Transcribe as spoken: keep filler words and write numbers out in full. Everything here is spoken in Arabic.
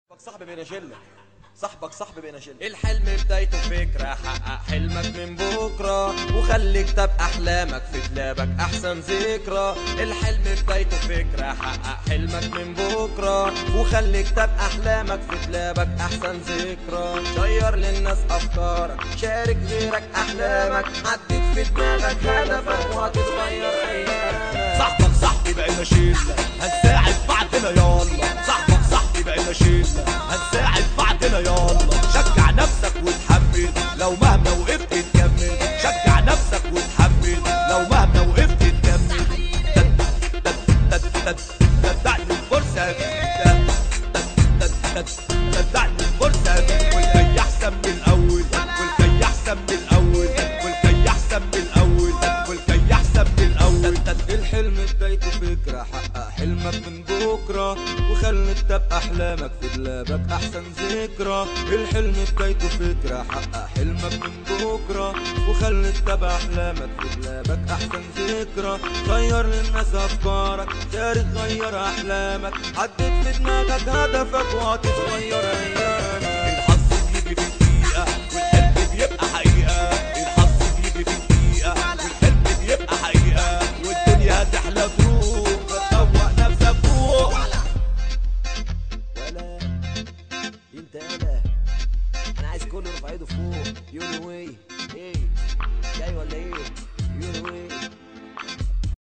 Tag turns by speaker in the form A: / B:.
A: صاحبي بين شله، صاحبك صاحبي بين شله.
B: الحلم بدايته فكرة، حقق حلمك من بكرة وخلي كتاب أحلامك في دولابك أحسن ذكرى. الحلم بدايته فكرة، حقق حلمك من بكرة وخلي كتاب أحلامك في دولابك أحسن ذكرى. شير للناس أفكارك، شارك غيرك أحلامك، حدد في دماغك هدفك وهتتغير أيامك.
C: صاحبك صاحبي بقينا شلة، هنساعد بعضنا يلا. صاحبك صاحبي بقينا شلة، هنساعد بعضنا يلا. شجع نفسك وتحمل لو مهما وقفت تكمل. شجع نفسك وتحمل لو مهما وقفت تكمل. صدقني الفرصة صدقني الفرصة والجاي أحسن من الأول، والجاي أحسن من الأول، والجاي أحسن من الأول، والجاي أحسن من الأول.
B: الحلم بدايته فكرة، حقق حلمك من بكرة وخلي كتاب أحلامك في دولابك أحسن ذكرى. الحلم بدايته فكرة، حقق حلمك من بكرة وخلي كتاب أحلامك في دولابك أحسن ذكرى. غير للناس أفكارك، شارك غير أحلامك، حدد في دماغك هدفك وهتتغير أيامك.
C: الحظ بيجي في دقيقة والحلم بيبقى حقيقة. الحظ بيجي في دقيقة والحلم بيبقى حقيقة. والدنيا هتحلى فوق، فتروق نفسك فوق.
A: ولا انت يالا، انا عايز كله يرفع ايده فوق يقول وين